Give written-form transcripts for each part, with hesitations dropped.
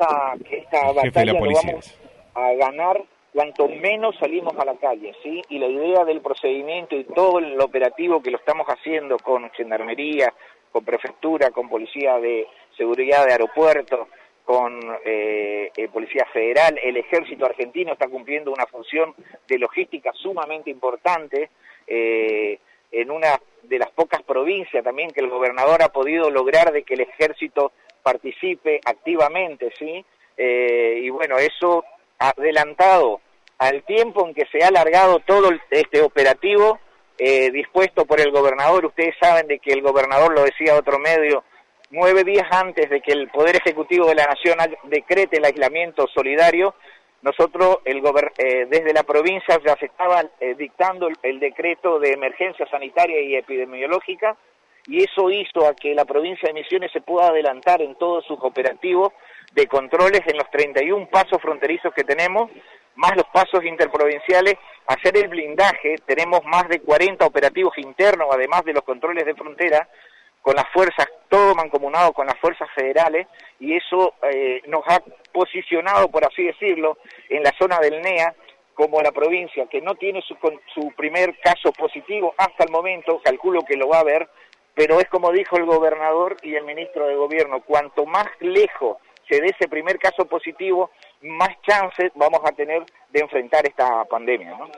esta batalla lo vamos a ganar cuanto menos salimos a la calle, ¿sí? Y la idea del procedimiento y todo el operativo que lo estamos haciendo con Gendarmería, con Prefectura, con Policía de Seguridad de Aeropuertos, con Policía Federal, el Ejército Argentino está cumpliendo una función de logística sumamente importante, en una de las pocas provincias también que el gobernador ha podido lograr de que el Ejército participe activamente, ¿sí? Y bueno, eso adelantado al tiempo en que se ha alargado todo este operativo dispuesto por el gobernador. Ustedes saben de que el gobernador, lo decía otro medio, 9 días antes de que el Poder Ejecutivo de la Nación decrete el aislamiento solidario, nosotros desde la provincia ya se estaba dictando el decreto de emergencia sanitaria y epidemiológica, y eso hizo a que la provincia de Misiones se pueda adelantar en todos sus operativos de controles en los 31 pasos fronterizos que tenemos, más los pasos interprovinciales, hacer el blindaje. Tenemos más de 40 operativos internos, además de los controles de frontera, con las fuerzas, todo mancomunado con las fuerzas federales, y eso nos ha posicionado, por así decirlo, en la zona del NEA, como la provincia que no tiene su primer caso positivo hasta el momento. Calculo que lo va a haber, pero es como dijo el gobernador y el ministro de Gobierno, cuanto más lejos se dé ese primer caso positivo, más chances vamos a tener de enfrentar esta pandemia, ¿no?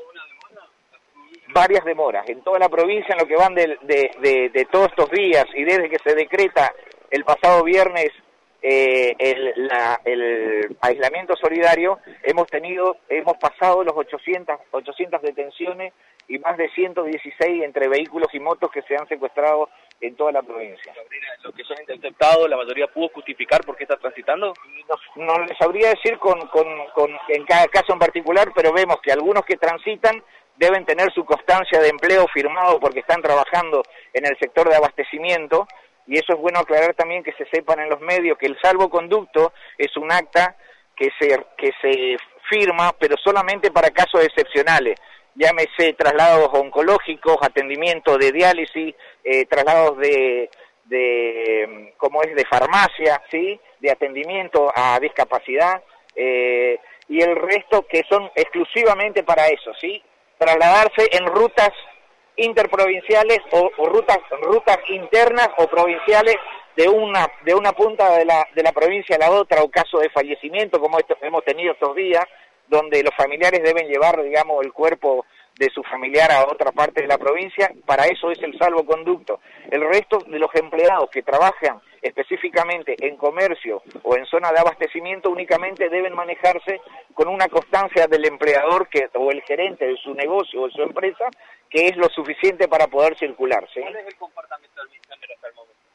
Varias demoras en toda la provincia en lo que van de todos estos días, y desde que se decreta el pasado viernes el aislamiento solidario, hemos pasado los 800 detenciones y más de 116 entre vehículos y motos que se han secuestrado en toda la provincia. ¿Lo que se han interceptado, la mayoría pudo justificar por qué está transitando? No les sabría decir en cada caso en particular, pero vemos que algunos que transitan deben tener su constancia de empleo firmado porque están trabajando en el sector de abastecimiento, y eso es bueno aclarar también, que se sepan en los medios que el salvoconducto es un acta que se firma, pero solamente para casos excepcionales. Llámese traslados oncológicos, atendimiento de diálisis, traslados de farmacia, ¿sí? De atendimiento a discapacidad, y el resto que son exclusivamente para eso, ¿sí? Trasladarse en rutas interprovinciales o rutas internas o provinciales de una punta de la provincia a la otra, o caso de fallecimiento como hemos tenido estos días, donde los familiares deben llevar, digamos, el cuerpo de su familiar a otra parte de la provincia. Para eso es el salvoconducto. El resto de los empleados que trabajan específicamente en comercio o en zona de abastecimiento únicamente deben manejarse con una constancia del empleador o el gerente de su negocio o de su empresa, que es lo suficiente para poder circular, ¿sí? ¿Cuál es el comportamiento del misionero hasta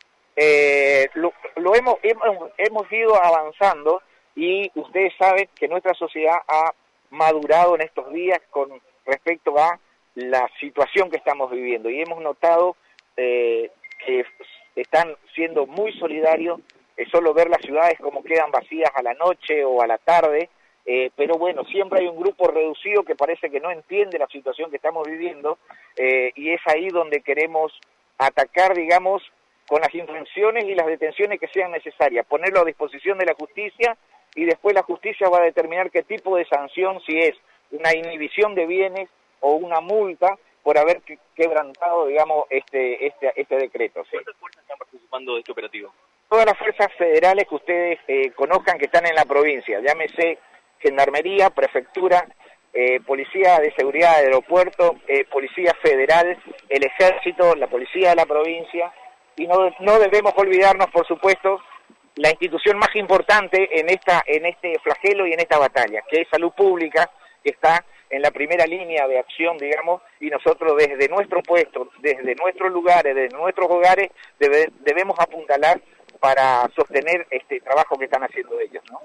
el momento? Hemos ido avanzando, y ustedes saben que nuestra sociedad ha madurado en estos días con respecto a la situación que estamos viviendo, y hemos notado que están siendo muy solidarios. Es solo ver las ciudades como quedan vacías a la noche o a la tarde, pero bueno, siempre hay un grupo reducido que parece que no entiende la situación que estamos viviendo, y es ahí donde queremos atacar, digamos, con las infracciones y las detenciones que sean necesarias, ponerlo a disposición de la justicia, y después la justicia va a determinar qué tipo de sanción, si es una inhibición de bienes o una multa por haber quebrantado, digamos, este decreto, ¿sí? ¿Cuántas fuerzas están participando de este operativo? Todas las fuerzas federales que ustedes conozcan que están en la provincia, llámese Gendarmería, Prefectura, Policía de Seguridad de Aeropuerto, Policía Federal, el Ejército, la Policía de la provincia, y no debemos olvidarnos, por supuesto, la institución más importante en este flagelo y en esta batalla, que es Salud Pública, que está en la primera línea de acción, digamos, y nosotros desde nuestro puesto, desde nuestros lugares, desde nuestros hogares, debemos apuntalar para sostener este trabajo que están haciendo ellos, ¿no?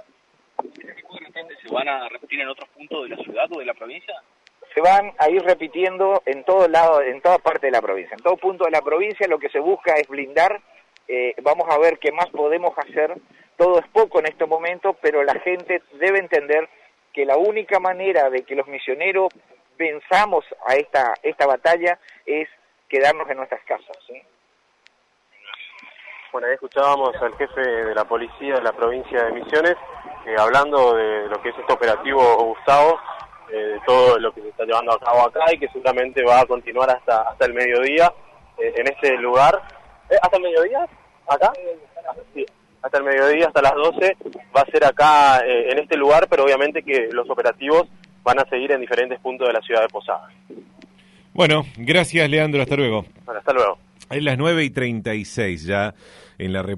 ¿Se van a repetir en otros puntos de la ciudad o de la provincia? Se van a ir repitiendo en todos lados, en toda parte de la provincia. En todo punto de la provincia lo que se busca es blindar. Vamos a ver qué más podemos hacer. Todo es poco en estos momentos, pero la gente debe entender que la única manera de que los misioneros venzamos a esta batalla es quedarnos en nuestras casas, ¿sí? Bueno, ahí escuchábamos al jefe de la policía de la provincia de Misiones hablando de lo que es este operativo Gustavo, de todo lo que se está llevando a cabo acá y que seguramente va a continuar hasta el mediodía en este lugar. ¿Hasta el mediodía? ¿Acá? Sí, hasta el mediodía, hasta las 12, va a ser acá en este lugar, pero obviamente que los operativos van a seguir en diferentes puntos de la ciudad de Posadas. Bueno, gracias Leandro, hasta luego. Bueno, hasta luego. Es las 9:36 ya en la